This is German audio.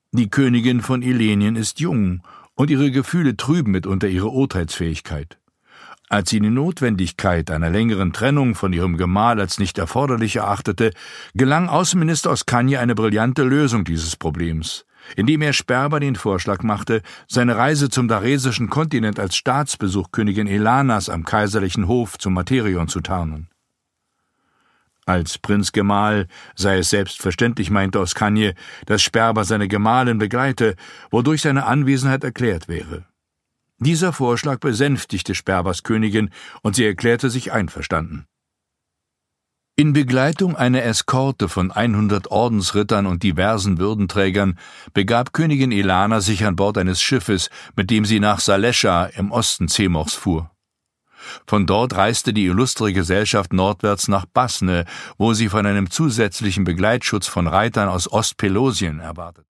Die Königin von Ilenien ist jung, und ihre Gefühle trüben mitunter ihre Urteilsfähigkeit. Als sie die Notwendigkeit einer längeren Trennung von ihrem Gemahl als nicht erforderlich erachtete, gelang Außenminister Oskanje eine brillante Lösung dieses Problems, indem er Sperber den Vorschlag machte, seine Reise zum daresischen Kontinent als Staatsbesuch Königin Elanas am kaiserlichen Hof zum Materion zu tarnen. Als Prinzgemahl sei es selbstverständlich, meinte Oskanje, dass Sperber seine Gemahlin begleite, wodurch seine Anwesenheit erklärt wäre. Dieser Vorschlag besänftigte Sperbers Königin, und sie erklärte sich einverstanden. In Begleitung einer Eskorte von 100 Ordensrittern und diversen Würdenträgern begab Königin Elana sich an Bord eines Schiffes, mit dem sie nach Salescha im Osten Zemochs fuhr. Von dort reiste die illustre Gesellschaft nordwärts nach Basne, wo sie von einem zusätzlichen Begleitschutz von Reitern aus Ostpelosien erwartet.